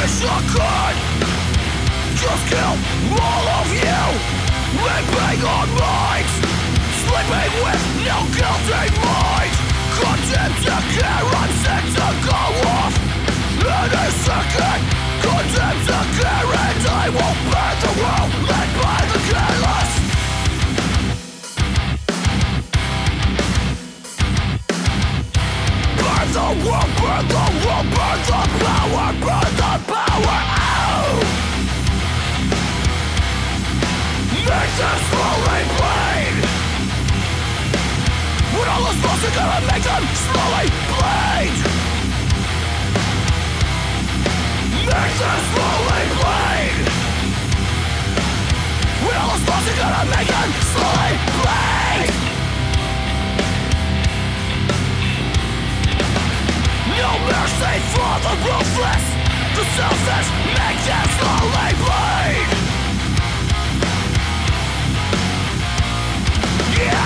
wish I could just kill all of you, raping on minds, sleeping with no guilty mind, condemned to care, I'm set to go off in a second, condemned to care, and I will burn the world led by the careless. Burn the world, burn the world, burn the power, burn the power out. Make them slowly bleed. When all is lost, you're gonna make them slowly bleed. Make them slowly bleed. When all is lost, you're gonna make them slowly bleed. No mercy for the ruthless, the selfish, make them slowly bleed. Yeah.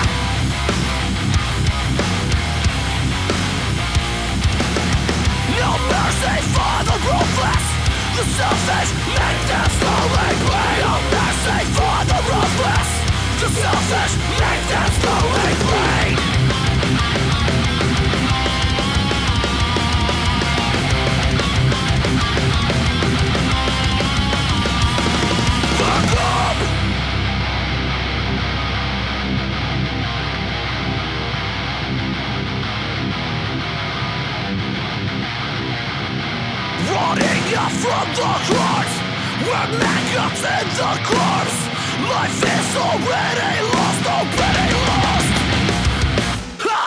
No mercy for the ruthless, the selfish, make them slowly bleed. No mercy for the ruthless, the selfish, make them slowly bleed. Fuck up! Rotting up from the heart, we're maggots in the corpse. Life is already lost, already lost. Ha!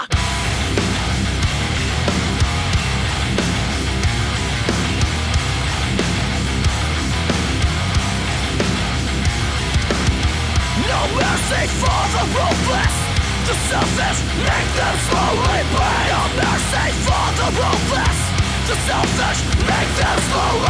No mercy for the ruthless, the selfish, make them slowly bleed. No mercy for the ruthless, the selfish, make them slowly